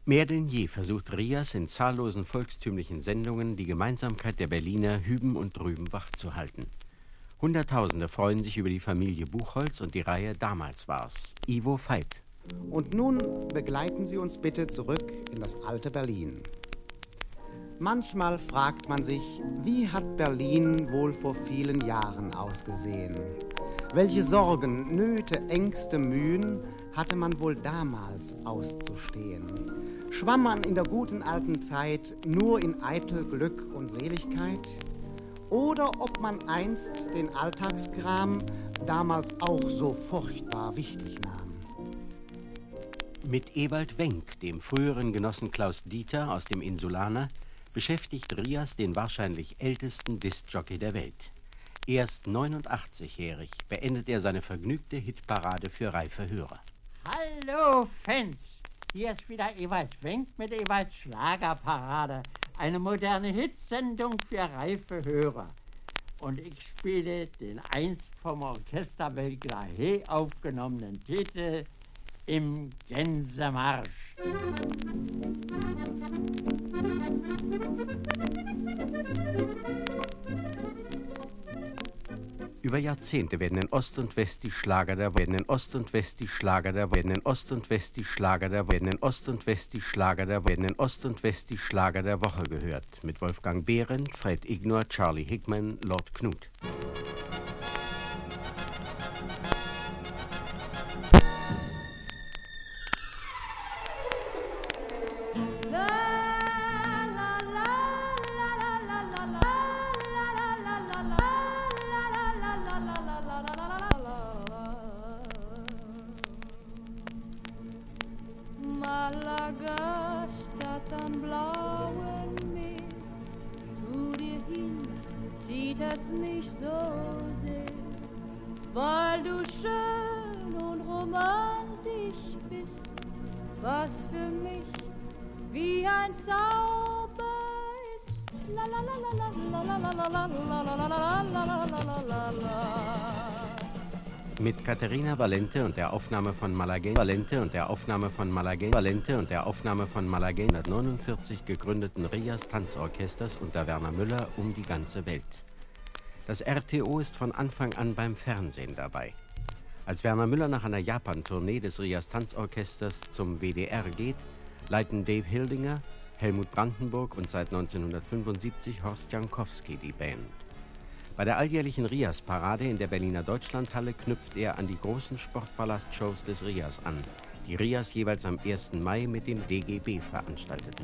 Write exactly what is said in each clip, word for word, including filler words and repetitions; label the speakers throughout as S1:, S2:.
S1: Mehr denn je versucht Rias in zahllosen volkstümlichen Sendungen die Gemeinsamkeit der Berliner hüben und drüben wachzuhalten. Hunderttausende freuen sich über die Familie Buchholz und die Reihe Damals war's. Ivo Veit.
S2: Und nun begleiten Sie uns bitte zurück in das alte Berlin. Manchmal fragt man sich, wie hat Berlin wohl vor vielen Jahren ausgesehen? Welche Sorgen, Nöte, Ängste, Mühen hatte man wohl damals auszustehen? Schwamm man in der guten alten Zeit nur in eitel Glück und Seligkeit? Oder ob man einst den Alltagskram damals auch so furchtbar wichtig nahm?
S1: Mit Ewald Wenck, dem früheren Genossen Klaus Dieter aus dem Insulaner, beschäftigt Rias den wahrscheinlich ältesten Diskjockey der Welt. Erst neunundachtzigjährig beendet er seine vergnügte Hitparade für reife Hörer.
S3: Hallo Fans! Hier ist wieder Ewald Wenck mit Ewalds Schlagerparade. Eine moderne Hitsendung für reife Hörer. Und ich spiele den einst vom Orchester Belgrahe aufgenommenen Titel Im Gänsemarsch.
S1: Über Jahrzehnte werden in Ost und West die Schlager der werden in Ost und West die Schlager der werden in Ost und West die Schlager der werden in Ost und West die Schlager der werden in Ost und West die Schlager der Woche gehört mit Wolfgang Behrendt, Fred Ignor, Charlie Hickman, Lord Knut.
S4: Malaga, Stadt am blauen Meer, zu dir hin zieht es mich so sehr, weil du schön und romantisch bist, was für mich wie ein Zauber ist. La la la la la la la la la la la la la la la la.
S1: Mit Katharina Valente und der Aufnahme von Malaga Valente und der Aufnahme von Malaga Valente und der Aufnahme von Malaga neunzehnhundertneunundvierzig gegründeten Rias Tanzorchesters unter Werner Müller um die ganze Welt. Das R T O ist von Anfang an beim Fernsehen dabei. Als Werner Müller nach einer Japan-Tournee des Rias Tanzorchesters zum W D R geht, leiten Dave Hildinger, Helmut Brandenburg und seit neunzehnhundertfünfundsiebzig Horst Jankowski die Band. Bei der alljährlichen Rias-Parade in der Berliner Deutschlandhalle knüpft er an die großen Sportpalast-Shows des Rias an, die Rias jeweils am ersten Mai mit dem D G B veranstaltete.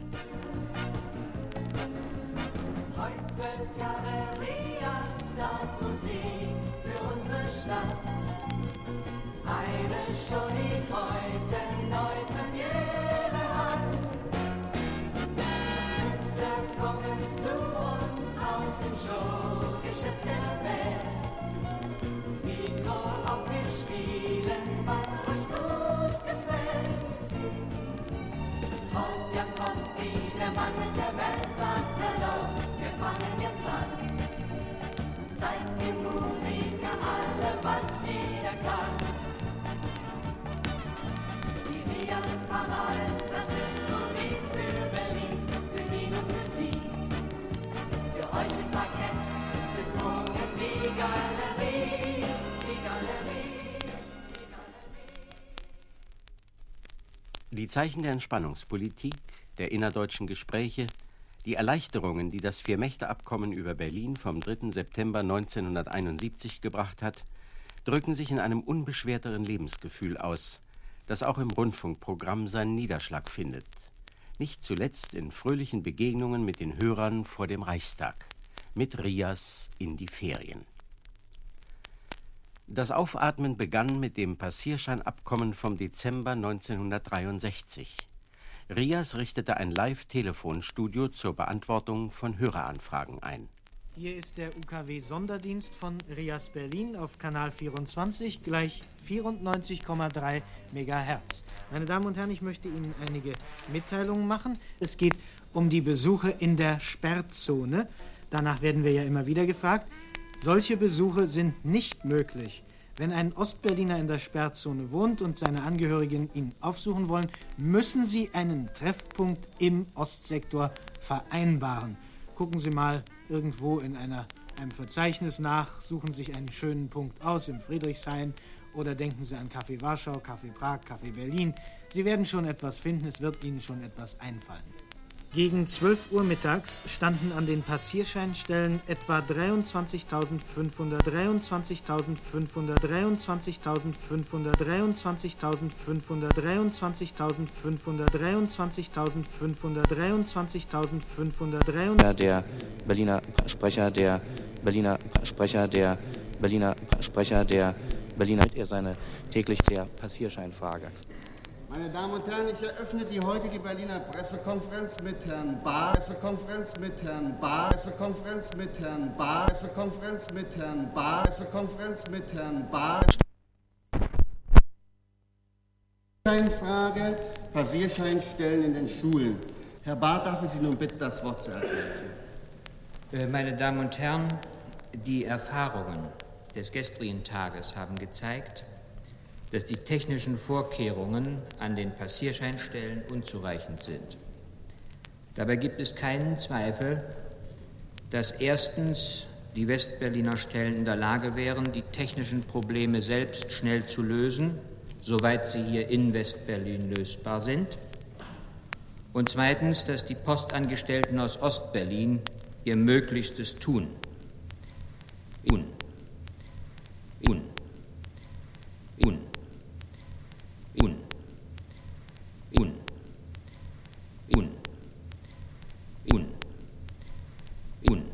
S5: Heute zwölf Jahre Rias, das Musik für unsere Stadt. Eine Show, die heute neu Premiere hat. Künstler kommen zu uns aus dem Showgeschäft der Welt. Mikro auf, wir spielen, was euch gut gefällt. Horst Jankowski, der Mann mit der Band, sagt Hello, wir fangen jetzt an. Zeigt den Musiker alle, was jeder kann. Parade, das ist Musik für Berlin, für ihn und für Sie. Für euch im Parkett, bis hoch in die Galerie, die Galerie, die Galerie.
S1: Die Zeichen der Entspannungspolitik, der innerdeutschen Gespräche, die Erleichterungen, die das Vier-Mächte-Abkommen über Berlin vom dritten September neunzehnhunderteinundsiebzig gebracht hat, drücken sich in einem unbeschwerteren Lebensgefühl aus, das auch im Rundfunkprogramm seinen Niederschlag findet. Nicht zuletzt in fröhlichen Begegnungen mit den Hörern vor dem Reichstag. Mit Rias in die Ferien. Das Aufatmen begann mit dem Passierscheinabkommen vom Dezember neunzehnhundertdreiundsechzig. Rias richtete ein Live-Telefonstudio zur Beantwortung von Höreranfragen ein.
S6: Hier ist der U K W-Sonderdienst von Rias Berlin auf Kanal vierundzwanzig, gleich vierundneunzig Komma drei Megahertz. Meine Damen und Herren, ich möchte Ihnen einige Mitteilungen machen. Es geht um die Besuche in der Sperrzone. Danach werden wir ja immer wieder gefragt. Solche Besuche sind nicht möglich, Wenn ein Ostberliner in der Sperrzone wohnt und seine Angehörigen ihn aufsuchen wollen, müssen sie einen Treffpunkt im Ostsektor vereinbaren. Gucken Sie mal irgendwo in einer, einem Verzeichnis nach, suchen sich einen schönen Punkt aus im Friedrichshain oder denken Sie an Café Warschau, Café Prag, Café Berlin. Sie werden schon etwas finden, es wird Ihnen schon etwas einfallen. Gegen zwölf Uhr mittags standen an den Passierscheinstellen etwa dreiundzwanzigtausendfünfhundert, dreiundzwanzigtausendfünfhundert, dreiundzwanzigtausendfünfhundert, dreiundzwanzigtausendfünfhundert, dreiundzwanzigtausendfünfhundert, dreiundzwanzigtausendfünfhundert, dreiundzwanzigtausendfünfhundert, dreiundzwanzig.
S7: Der Berliner Sprecher, der Berliner Sprecher, der Berliner Sprecher, der Berliner mit ihr seine tägliche Passierscheinfrage.
S8: Meine Damen und Herren, ich eröffne die heutige Berliner Pressekonferenz mit Herrn Bahr, Pressekonferenz mit Herrn Bahr, Pressekonferenz mit Herrn Bahr, Pressekonferenz mit Herrn Bahr, Pressekonferenz mit Herrn Bahr. Passierscheinfrage, Passierscheinstellen in den Schulen. Herr Bahr, darf ich Sie nun bitten, das Wort zu ergreifen.
S9: Meine Damen und Herren, die Erfahrungen des gestrigen Tages haben gezeigt, dass die technischen Vorkehrungen an den Passierscheinstellen unzureichend sind. Dabei gibt es keinen Zweifel, dass erstens die Westberliner Stellen in der Lage wären, die technischen Probleme selbst schnell zu lösen, soweit sie hier in Westberlin lösbar sind, und zweitens, dass die Postangestellten aus Ostberlin ihr Möglichstes tun. Un. Un. Un. Un. Un. Un. Un. Un.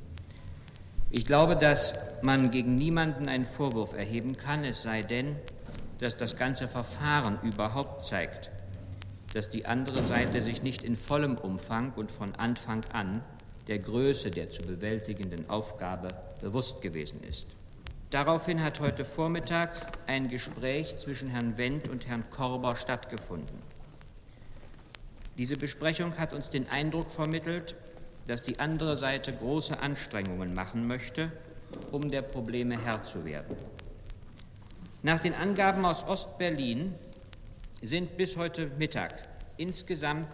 S9: Ich glaube, dass man gegen niemanden einen Vorwurf erheben kann, es sei denn, dass das ganze Verfahren überhaupt zeigt, dass die andere Seite sich nicht in vollem Umfang und von Anfang an der Größe der zu bewältigenden Aufgabe bewusst gewesen ist. Daraufhin hat heute Vormittag ein Gespräch zwischen Herrn Wendt und Herrn Korber stattgefunden. Diese Besprechung hat uns den Eindruck vermittelt, dass die andere Seite große Anstrengungen machen möchte, um der Probleme Herr zu werden. Nach den Angaben aus Ostberlin sind bis heute Mittag insgesamt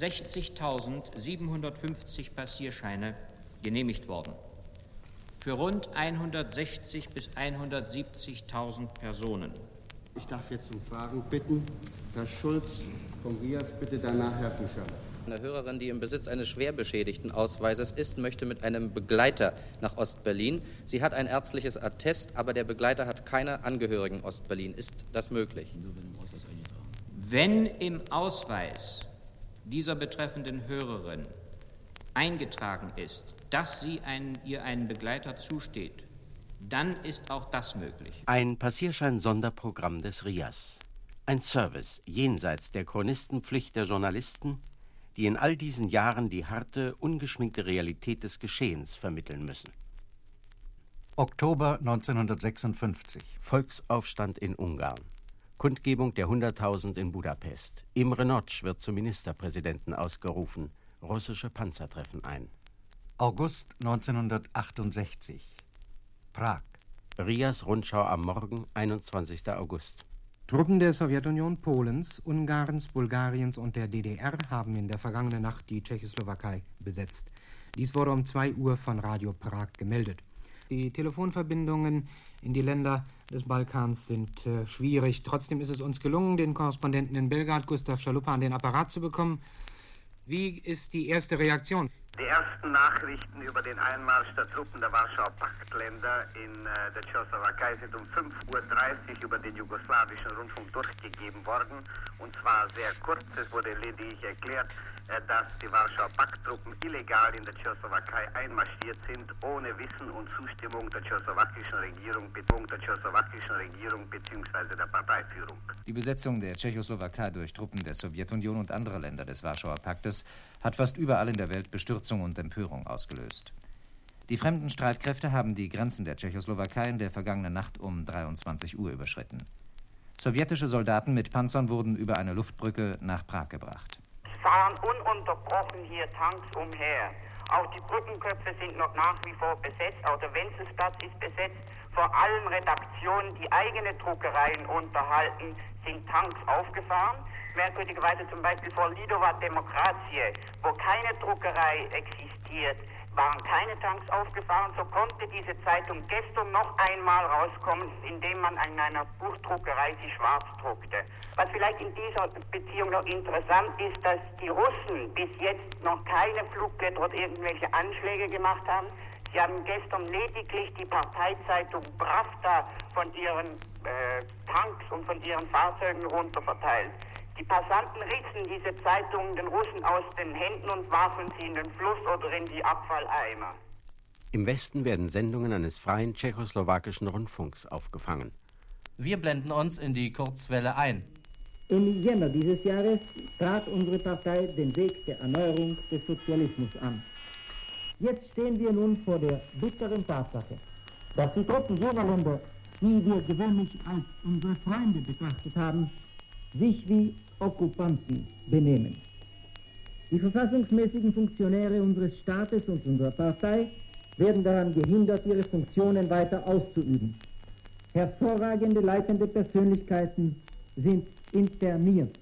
S9: sechzigtausendsiebenhundertfünfzig Passierscheine genehmigt worden. Für rund hundertsechzigtausend bis hundertsiebzigtausend Personen.
S8: Ich darf jetzt um Fragen bitten. Herr Schulz vom R I A S, bitte danach Herr Fischer.
S7: Eine Hörerin, die im Besitz eines schwer beschädigten Ausweises ist, möchte mit einem Begleiter nach Ostberlin. Sie hat ein ärztliches Attest, aber der Begleiter hat keine Angehörigen Ostberlin. Ist das möglich?
S9: Wenn im Ausweis dieser betreffenden Hörerin eingetragen ist, dass sie ein, ihr einen Begleiter zusteht, dann ist auch das möglich.
S1: Ein Passierschein-Sonderprogramm des R I A S. Ein Service jenseits der Chronistenpflicht der Journalisten, die in all diesen Jahren die harte, ungeschminkte Realität des Geschehens vermitteln müssen.
S10: Oktober neunzehnhundertsechsundfünfzig.
S1: Volksaufstand in Ungarn. Kundgebung der Hunderttausend in Budapest. Imre Nagy wird zum Ministerpräsidenten ausgerufen. Russische Panzer treffen ein.
S10: August neunzehnhundertachtundsechzig. Prag.
S1: R I A S-Rundschau am Morgen, einundzwanzigster August.
S11: Truppen der Sowjetunion, Polens, Ungarns, Bulgariens und der D D R haben in der vergangenen Nacht die Tschechoslowakei besetzt. Dies wurde um zwei Uhr von Radio Prag gemeldet. Die Telefonverbindungen in die Länder des Balkans sind äh, schwierig. Trotzdem ist es uns gelungen, den Korrespondenten in Belgrad, Gustav Schalupa, an den Apparat zu bekommen. Wie ist die erste Reaktion?
S12: Die ersten Nachrichten über den Einmarsch der Truppen der Warschauer Paktländer in äh, der Tschechoslowakei sind um fünf Uhr dreißig über den jugoslawischen Rundfunk durchgegeben worden. Und zwar sehr kurz. Es wurde lediglich erklärt, äh, dass die Warschauer Pakttruppen illegal in der Tschechoslowakei einmarschiert sind, ohne Wissen und Zustimmung der tschechoslowakischen Regierung, der tschechoslowakischen Regierung bzw. der Parteiführung.
S13: Die Besetzung der Tschechoslowakei durch Truppen der Sowjetunion und anderer Länder des Warschauer Paktes hat fast überall in der Welt Bestürzung und Empörung ausgelöst. Die fremden Streitkräfte haben die Grenzen der Tschechoslowakei in der vergangenen Nacht um dreiundzwanzig Uhr überschritten. Sowjetische Soldaten mit Panzern wurden über eine Luftbrücke nach Prag gebracht.
S14: Es fahren ununterbrochen hier Tanks umher. Auch die Brückenköpfe sind noch nach wie vor besetzt. Auch der Wenzelsplatz ist besetzt. vor allen Redaktionen, die eigene Druckereien unterhalten, sind Tanks aufgefahren. Merkwürdigerweise zum Beispiel vor Lidova Demokratie, wo keine Druckerei existiert, waren keine Tanks aufgefahren. So konnte diese Zeitung gestern noch einmal rauskommen, indem man in einer Buchdruckerei sie schwarz druckte. Was vielleicht in dieser Beziehung noch interessant ist, dass die Russen bis jetzt noch keine Flugblätter oder irgendwelche Anschläge gemacht haben. Sie haben gestern lediglich die Parteizeitung Pravda von ihren äh, Tanks und von ihren Fahrzeugen runterverteilt. Die Passanten rissen diese Zeitungen den Russen aus den Händen und warfen sie in den Fluss oder in die Abfalleimer.
S1: Im Westen werden Sendungen eines freien tschechoslowakischen Rundfunks aufgefangen.
S7: Wir blenden uns in die Kurzwelle ein.
S15: Im Jänner dieses Jahres trat unsere Partei den Weg der Erneuerung des Sozialismus an. Jetzt stehen wir nun vor der bitteren Tatsache, dass die Truppen jener Länder, die wir gewöhnlich als unsere Freunde betrachtet haben, sich wie Okkupanten benehmen. Die verfassungsmäßigen Funktionäre unseres Staates und unserer Partei werden daran gehindert, ihre Funktionen weiter auszuüben. Hervorragende leitende Persönlichkeiten sind interniert.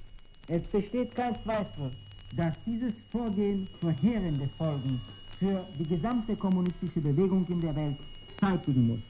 S15: Es besteht kein Zweifel, dass dieses Vorgehen verheerende Folgen für die gesamte kommunistische Bewegung in der Welt zeitigen muss.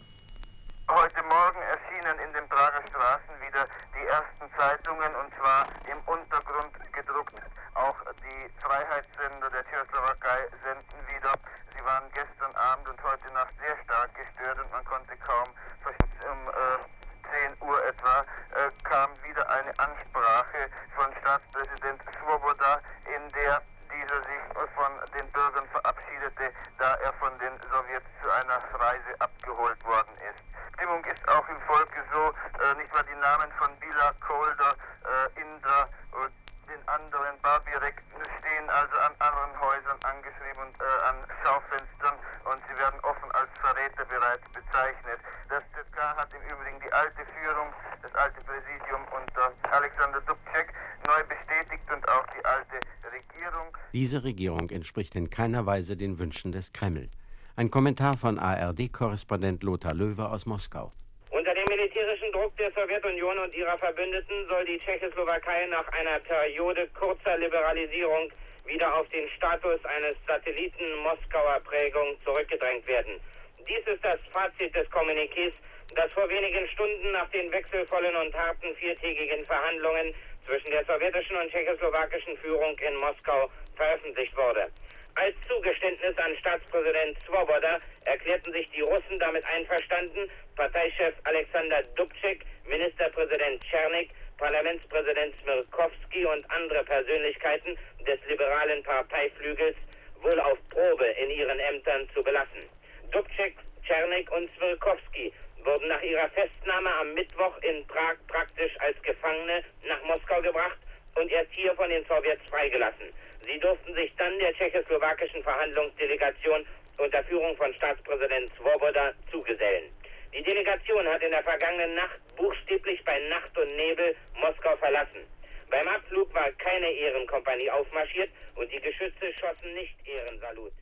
S16: Heute Morgen erschienen in den Prager Straßen wieder die ersten Zeitungen, und zwar im Untergrund gedruckt. Auch die Freiheitssender der Tschechoslowakei senden wieder. Sie waren gestern Abend und heute Nacht sehr stark gestört und man konnte kaum, um äh, zehn Uhr etwa, äh, kam wieder eine Ansprache von Staatspräsident Svoboda, in der dieser sich von den Bürgern verabschiedete, da er von den Sowjets zu einer Reise abgeholt worden ist. Stimmung ist auch im Volke so, äh, nicht mal die Namen von Bila, Kolder, äh, Indra und den anderen Barbirek stehen also an anderen Häusern angeschrieben und äh, an Schaufenstern, und sie werden offen als Verräter bereits bezeichnet. Das Z K hat im Übrigen die alte Führung, das alte Präsidium unter Alexander Dubček neu bestätigt und auch die alte Regierung.
S1: Diese Regierung entspricht in keiner Weise den Wünschen des Kreml. Ein Kommentar von A R D-Korrespondent Lothar Löwe aus Moskau.
S14: Unter dem militärischen Druck der Sowjetunion und ihrer Verbündeten soll die Tschechoslowakei nach einer Periode kurzer Liberalisierung wieder auf den Status eines Satelliten Moskauer Prägung zurückgedrängt werden. Dies ist das Fazit des Kommuniqués, das vor wenigen Stunden nach den wechselvollen und harten viertägigen Verhandlungen zwischen der sowjetischen und tschechoslowakischen Führung in Moskau veröffentlicht wurde. Als Zugeständnis an Staatspräsident Svoboda erklärten sich die Russen damit einverstanden, Parteichef Alexander Dubček, Ministerpräsident Czernik, Parlamentspräsident Smirkowski und andere Persönlichkeiten des liberalen Parteiflügels wohl auf Probe in ihren Ämtern zu belassen. Dubček, Czernik und Smirkowski wurden nach ihrer Festnahme am Mittwoch in Prag praktisch als Gefangene nach Moskau gebracht und erst hier von den Sowjets freigelassen. Sie durften sich dann der tschechoslowakischen Verhandlungsdelegation unter Führung von Staatspräsident Svoboda zugesellen. Die Delegation hat in der vergangenen Nacht buchstäblich bei Nacht und Nebel Moskau verlassen. Beim Abflug war keine Ehrenkompanie aufmarschiert und die Geschütze schossen nicht Ehrensalut.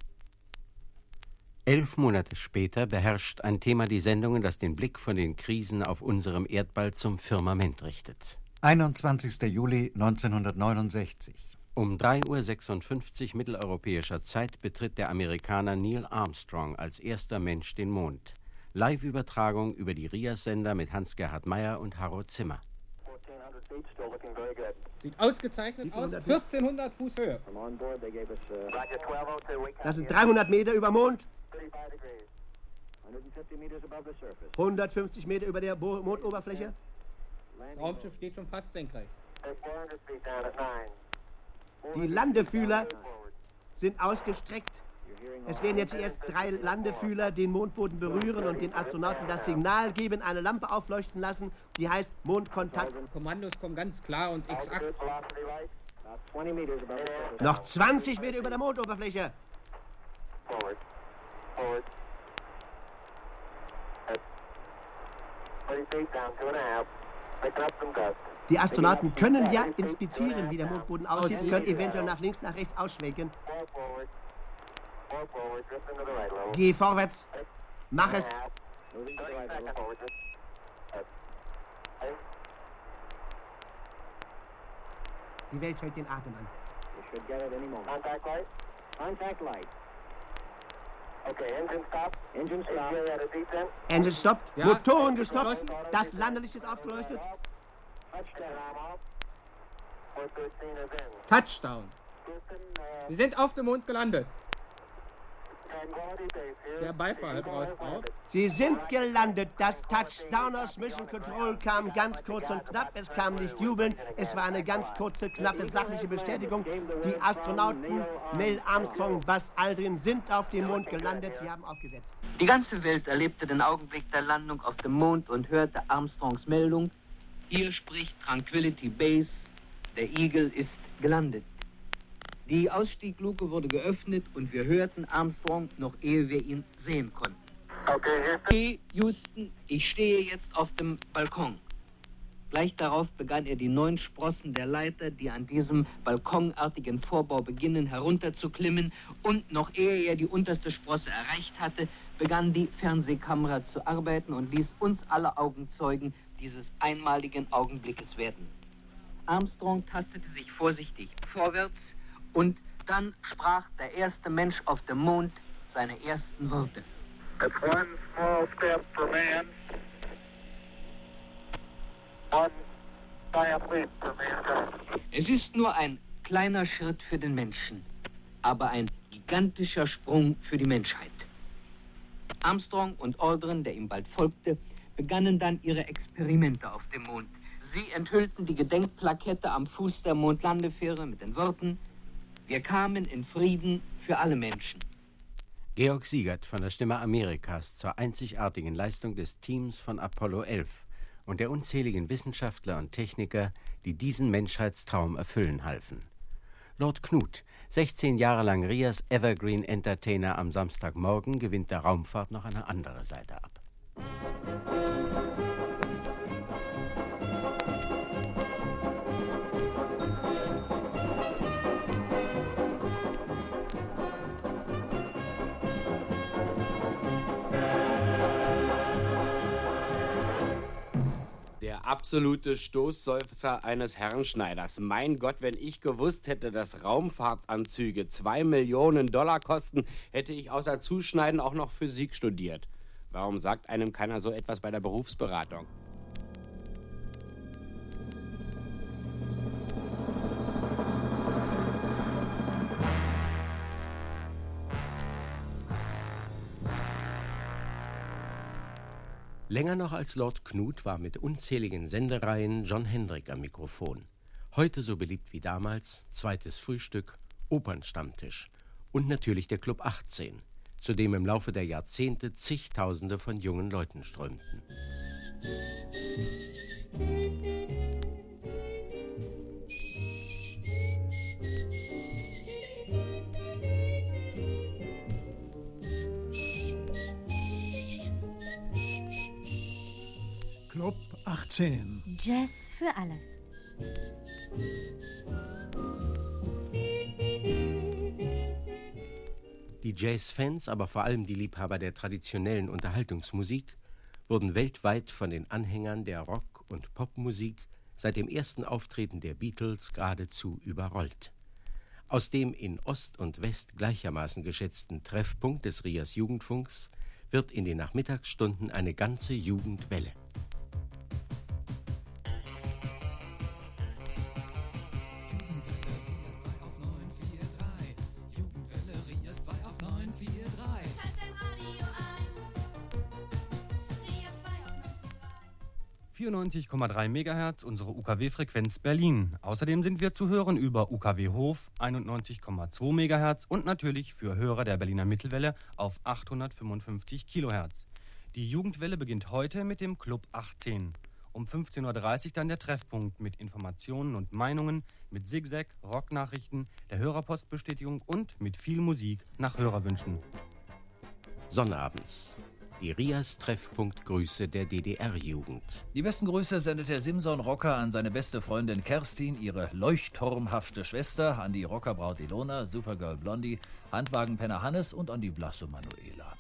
S1: Elf Monate später beherrscht ein Thema die Sendungen, das den Blick von den Krisen auf unserem Erdball zum Firmament richtet.
S10: einundzwanzigster Juli neunzehnhundertneunundsechzig.
S1: Um drei Uhr sechsundfünfzig mitteleuropäischer Zeit betritt der Amerikaner Neil Armstrong als erster Mensch den Mond. Live-Übertragung über die Rias-Sender mit Hans-Gerhard Meyer und Harro Zimmer.
S17: Sieht ausgezeichnet aus. vierzehnhundert Fuß Höhe.
S18: Das sind dreihundert Meter über Mond. hundertfünfzig Meter über der Bo- Mondoberfläche.
S17: Das Raumschiff steht schon fast senkrecht.
S18: Die Landefühler sind ausgestreckt. Es werden jetzt zuerst drei Landefühler den Mondboden berühren und den Astronauten das Signal geben, eine Lampe aufleuchten lassen, die heißt Mondkontakt.
S17: Kommandos kommen ganz klar und exakt.
S18: Noch zwanzig Meter über der Mondoberfläche. Die Astronauten können ja inspizieren, wie der Mondboden aussieht, können eventuell nach links, nach rechts ausschwenken. Geh vorwärts, mach es, Die Welt hält den Atem an.
S15: Contact light. Contact light. Okay, engine stop. Engine stop.
S18: Engine stoppt.
S17: Ja.
S18: Motoren gestoppt.
S17: Geschlossen.
S18: Das Landelicht ist aufgeleuchtet.
S17: Touchdown. Sie sind auf dem Mond gelandet. Der Beifall brauchst auch.
S18: Sie sind gelandet. Das Touchdown aus Mission Control kam ganz kurz und knapp. Es kam nicht jubeln. Es war eine ganz kurze, knappe, sachliche Bestätigung. Die Astronauten Neil Armstrong, Buzz Aldrin sind auf dem Mond gelandet. Sie haben aufgesetzt.
S19: Die ganze Welt erlebte den Augenblick der Landung auf dem Mond und hörte Armstrongs Meldung. Hier spricht Tranquility Base. Der Eagle ist gelandet. Die Ausstiegluke wurde geöffnet und wir hörten Armstrong, noch ehe wir ihn sehen konnten. Okay, Houston, ich stehe jetzt auf dem Balkon. Gleich darauf begann er die neun Sprossen der Leiter, die an diesem balkonartigen Vorbau beginnen, herunterzuklimmen. Und noch ehe er die unterste Sprosse erreicht hatte, begann die Fernsehkamera zu arbeiten und ließ uns alle Augenzeugen dieses einmaligen Augenblickes werden. Armstrong tastete sich vorsichtig vorwärts und dann sprach der erste Mensch auf dem Mond seine ersten Worte.
S15: It's one small step for man, one giant leap for mankind.
S19: Es ist nur ein kleiner Schritt für den Menschen, aber ein gigantischer Sprung für die Menschheit. Armstrong und Aldrin, der ihm bald folgte, begannen dann ihre Experimente auf dem Mond. Sie enthüllten die Gedenkplakette am Fuß der Mondlandefähre mit den Worten: Wir kamen in Frieden für alle Menschen.
S1: Georg Siegert von der Stimme Amerikas zur einzigartigen Leistung des Teams von Apollo elf und der unzähligen Wissenschaftler und Techniker, die diesen Menschheitstraum erfüllen halfen. Lord Knut, sechzehn Jahre lang Rias Evergreen Entertainer am Samstagmorgen, gewinnt der Raumfahrt noch eine andere Seite ab.
S20: Der absolute Stoßseufzer eines Herrenschneiders. Mein Gott, wenn ich gewusst hätte, dass Raumfahrtanzüge zwei Millionen Dollar kosten, hätte ich außer Zuschneiden auch noch Physik studiert. Warum sagt einem keiner so etwas bei der Berufsberatung?
S1: Länger noch als Lord Knut war mit unzähligen Sendereihen John Hendrick am Mikrofon. Heute so beliebt wie damals, zweites Frühstück, Opernstammtisch und natürlich der Club achtzehn, zu dem im Laufe der Jahrzehnte zigtausende von jungen Leuten strömten.
S21: Club achtzehn.
S22: Jazz für alle.
S1: Die Jazzfans, aber vor allem die Liebhaber der traditionellen Unterhaltungsmusik, wurden weltweit von den Anhängern der Rock- und Popmusik seit dem ersten Auftreten der Beatles geradezu überrollt. Aus dem in Ost und West gleichermaßen geschätzten Treffpunkt des Rias Jugendfunks wird in den Nachmittagsstunden eine ganze Jugendwelle.
S23: vierundneunzig Komma drei Megahertz, unsere U K W-Frequenz Berlin. Außerdem sind wir zu hören über U K W Hof einundneunzig Komma zwei Megahertz und natürlich für Hörer der Berliner Mittelwelle auf achthundertfünfundfünfzig Kilohertz. Die Jugendwelle beginnt heute mit dem Club achtzehn. Um fünfzehn Uhr dreißig dann der Treffpunkt mit Informationen und Meinungen, mit Zigzag, Rocknachrichten, der Hörerpostbestätigung und mit viel Musik nach Hörerwünschen.
S1: Sonnabends. Die Rias-Treffpunkt-Grüße der D D R-Jugend.
S24: Die besten Grüße sendet der Simson-Rocker an seine beste Freundin Kerstin, ihre leuchtturmhafte Schwester, an die Rockerbraut Ilona, Supergirl Blondie, Handwagenpenner Hannes und an die blasse Manuela.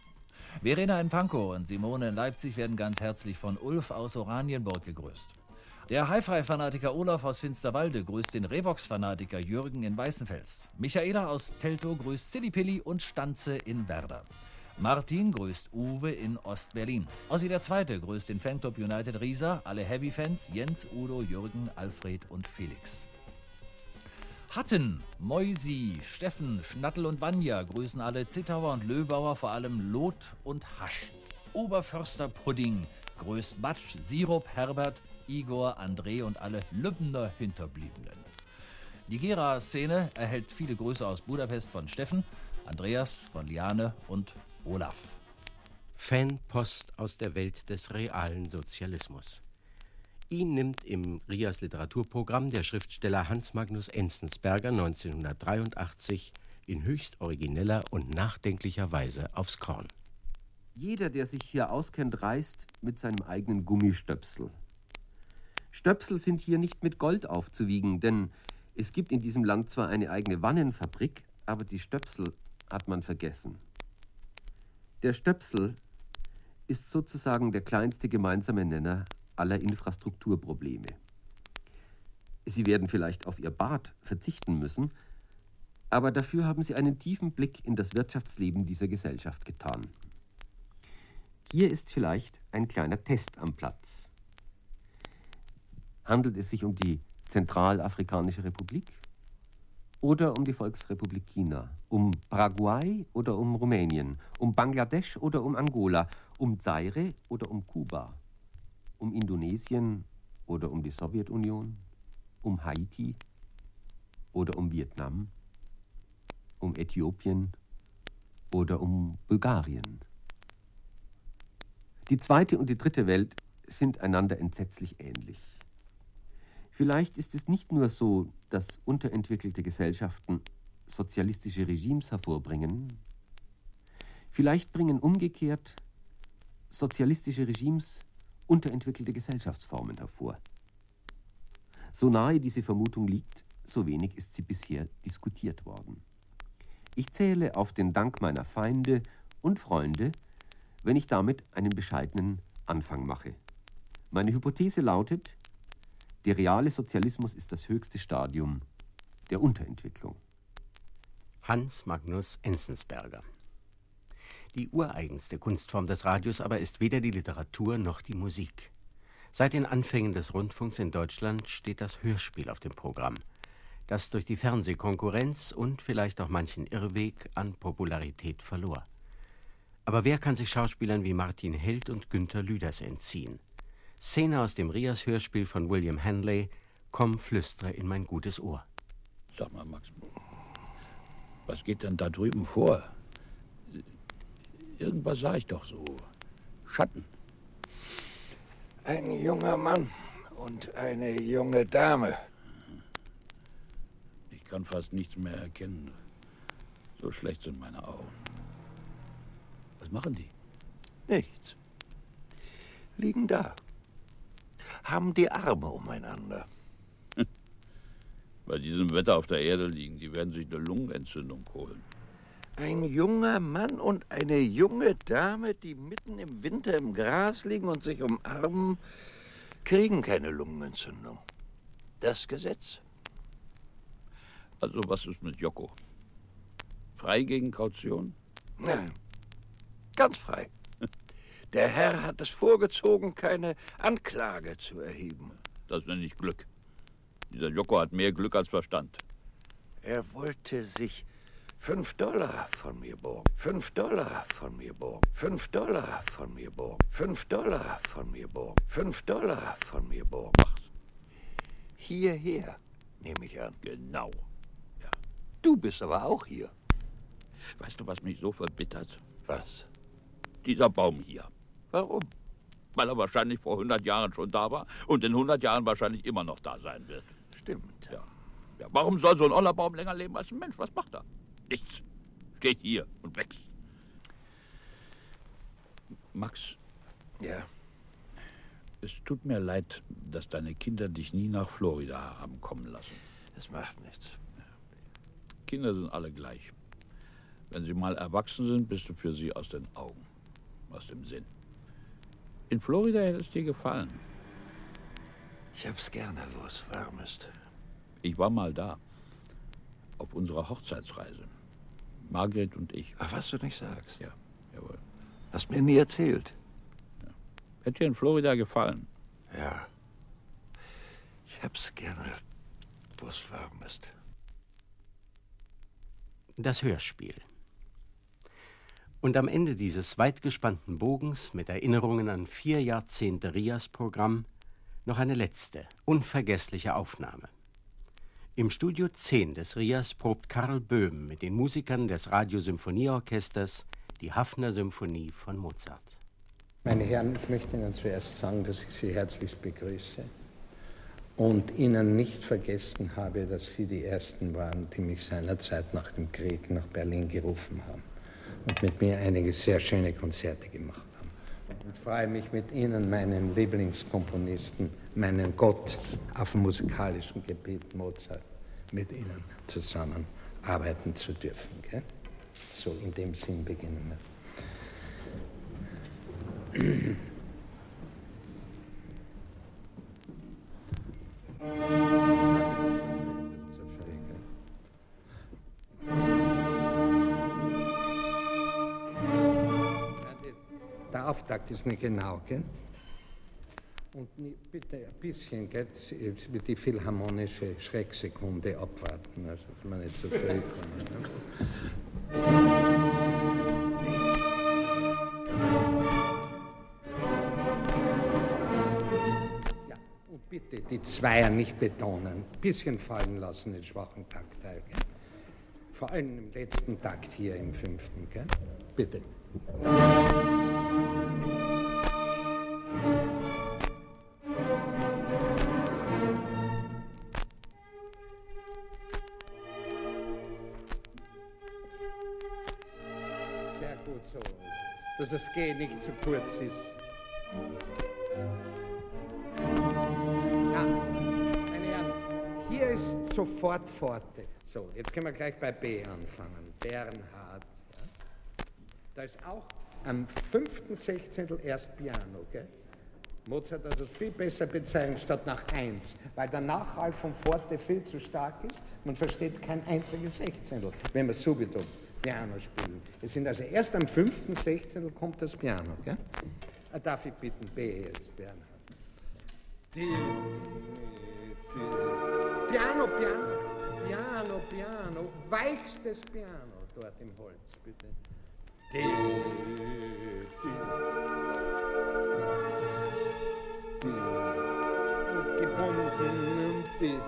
S24: Verena in Pankow und Simone in Leipzig werden ganz herzlich von Ulf aus Oranienburg gegrüßt. Der Hi-Fi-Fanatiker Olaf aus Finsterwalde grüßt den Revox-Fanatiker Jürgen in Weißenfels. Michaela aus Teltow grüßt Silly und Stanze in Werder. Martin grüßt Uwe in Ostberlin. Ossi der Zweite grüßt den Fanclub United Riesa, alle Heavy-Fans, Jens, Udo, Jürgen, Alfred und Felix. Hatten, Moisi, Steffen, Schnattel und Vanja grüßen alle Zittauer und Löbauer, vor allem Lot und Hasch. Oberförster Pudding grüßt Matsch, Sirup, Herbert, Igor, André und alle Lübbener Hinterbliebenen. Die Gera-Szene erhält viele Grüße aus Budapest von Steffen, Andreas, von Liane und Olaf.
S1: Fanpost aus der Welt des realen Sozialismus. Ihn nimmt im Rias Literaturprogramm der Schriftsteller Hans Magnus Enzensberger neunzehnhundertdreiundachtzig in höchst origineller und nachdenklicher Weise aufs Korn.
S2: Jeder, der sich hier auskennt, reist mit seinem eigenen Gummistöpsel. Stöpsel sind hier nicht mit Gold aufzuwiegen, denn es gibt in diesem Land zwar eine eigene Wannenfabrik, aber die Stöpsel hat man vergessen. Der Stöpsel ist sozusagen der kleinste gemeinsame Nenner aller Infrastrukturprobleme. Sie werden vielleicht auf Ihr Bad verzichten müssen, aber dafür haben Sie einen tiefen Blick in das Wirtschaftsleben dieser Gesellschaft getan. Hier ist vielleicht ein kleiner Test am Platz. Handelt es sich um die Zentralafrikanische Republik oder um die Volksrepublik China, um Paraguay oder um Rumänien, um Bangladesch oder um Angola, um Zaire oder um Kuba, um Indonesien oder um die Sowjetunion, um Haiti oder um Vietnam, um Äthiopien oder um Bulgarien. Die zweite und die dritte Welt sind einander entsetzlich ähnlich. Vielleicht ist es nicht nur so, dass unterentwickelte Gesellschaften sozialistische Regimes hervorbringen. Vielleicht bringen umgekehrt sozialistische Regimes unterentwickelte Gesellschaftsformen hervor. So nahe diese Vermutung liegt, so wenig ist sie bisher diskutiert worden. Ich zähle auf den Dank meiner Feinde und Freunde, wenn ich damit einen bescheidenen Anfang mache. Meine Hypothese lautet, der reale Sozialismus ist das höchste Stadium der Unterentwicklung.
S1: Hans Magnus Enzensberger. Die ureigenste Kunstform des Radios aber ist weder die Literatur noch die Musik. Seit den Anfängen des Rundfunks in Deutschland steht das Hörspiel auf dem Programm, das durch die Fernsehkonkurrenz und vielleicht auch manchen Irrweg an Popularität verlor. Aber wer kann sich Schauspielern wie Martin Held und Günter Lüders entziehen? Szene aus dem Rias-Hörspiel von William Hanley, Komm, flüstere in mein gutes Ohr.
S3: Sag mal, Max, was geht denn da drüben vor? Irgendwas sah ich doch so. Schatten.
S21: Ein junger Mann und eine junge Dame.
S3: Ich kann fast nichts mehr erkennen. So schlecht sind meine Augen. Was machen die?
S21: Nichts. Liegen da. Haben die Arme umeinander.
S3: Bei diesem Wetter auf der Erde liegen, die werden sich eine Lungenentzündung holen.
S21: Ein junger Mann und eine junge Dame, die mitten im Winter im Gras liegen und sich umarmen, kriegen keine Lungenentzündung. Das Gesetz.
S3: Also was ist mit Jocko? Frei gegen Kaution?
S21: Nein, ganz frei. Der Herr hat es vorgezogen, keine Anklage zu erheben.
S3: Das nenne ich Glück. Dieser Jocko hat mehr Glück als Verstand.
S21: Er wollte sich fünf Dollar von mir borgen. Fünf Dollar von mir borgen. Fünf Dollar von mir borgen. Fünf Dollar von mir borgen. Fünf Dollar von mir borgen. Hierher, nehme ich an.
S3: Genau.
S21: Ja. Du bist aber auch hier.
S3: Weißt du, was mich so verbittert?
S21: Was?
S3: Dieser Baum hier.
S21: Warum?
S3: Weil er wahrscheinlich vor hundert Jahren schon da war und in hundert Jahren wahrscheinlich immer noch da sein wird.
S21: Stimmt.
S3: Ja. Ja, warum soll so ein Ollerbaum länger leben als ein Mensch? Was macht er? Nichts. Steht hier und wächst. Max.
S21: Ja?
S3: Es tut mir leid, dass deine Kinder dich nie nach Florida haben kommen lassen.
S21: Das macht nichts.
S3: Kinder sind alle gleich. Wenn sie mal erwachsen sind, bist du für sie aus den Augen. aus dem Sinn. In Florida hätte es dir gefallen.
S21: Ich hab's gerne, wo es warm ist.
S3: Ich war mal da. Auf unserer Hochzeitsreise. Margret und ich.
S21: Ach, was du nicht sagst.
S3: Ja, jawohl.
S21: Hast mir nie erzählt.
S3: Ja. Hätte dir in Florida gefallen?
S21: Ja. Ich hab's gerne, wo es warm ist.
S1: Das Hörspiel. Und am Ende dieses weitgespannten Bogens mit Erinnerungen an vier Jahrzehnte Rias-Programm noch eine letzte, unvergessliche Aufnahme. Im Studio zehn des Rias probt Karl Böhm mit den Musikern des Radiosymphonieorchesters die Haffner-Symphonie von Mozart.
S4: Meine Herren, ich möchte Ihnen zuerst sagen, dass ich Sie herzlichst begrüße und Ihnen nicht vergessen habe, dass Sie die Ersten waren, die mich seinerzeit nach dem Krieg nach Berlin gerufen haben und mit mir einige sehr schöne Konzerte gemacht haben. Und freue mich mit Ihnen, meinen Lieblingskomponisten, meinen Gott auf dem musikalischen Gebiet Mozart, mit Ihnen zusammen arbeiten zu dürfen. Gell? So in dem Sinn beginnen wir. Der Auftakt ist nicht genau, gell? Und bitte ein bisschen, gell? Mit die philharmonische Schrecksekunde abwarten, also dass man nicht so früh kommen. Ne? Ja, und bitte die Zweier nicht betonen, ein bisschen fallen lassen, den schwachen Taktteil, gell? Vor allem im letzten Takt hier im fünften, gell? Bitte. Sehr gut so, dass das G nicht zu kurz ist. Ja, meine Herren, hier ist sofort Forte. So, jetzt können wir gleich bei B anfangen. Bernhard. Ja. Da ist auch am fünften Sechzehntel erst Piano, gell? Mozart hat das viel besser bezeichnet statt nach eins, weil der Nachhall vom Forte viel zu stark ist. Man versteht kein einziges Sechzehntel, wenn wir subito Piano spielen. Es sind also erst am fünften Sechzehntel kommt das Piano, gell? Darf ich bitten, B jetzt, Bernhard. Die, die, Piano, Piano, Piano, Piano, weichstes Piano dort im Holz, bitte. Die, die, die, und gebunden und die.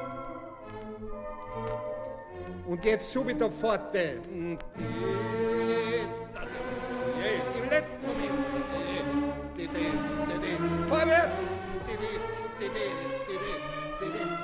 S4: Und jetzt subito forte. Im letzten Moment. Vorwärts.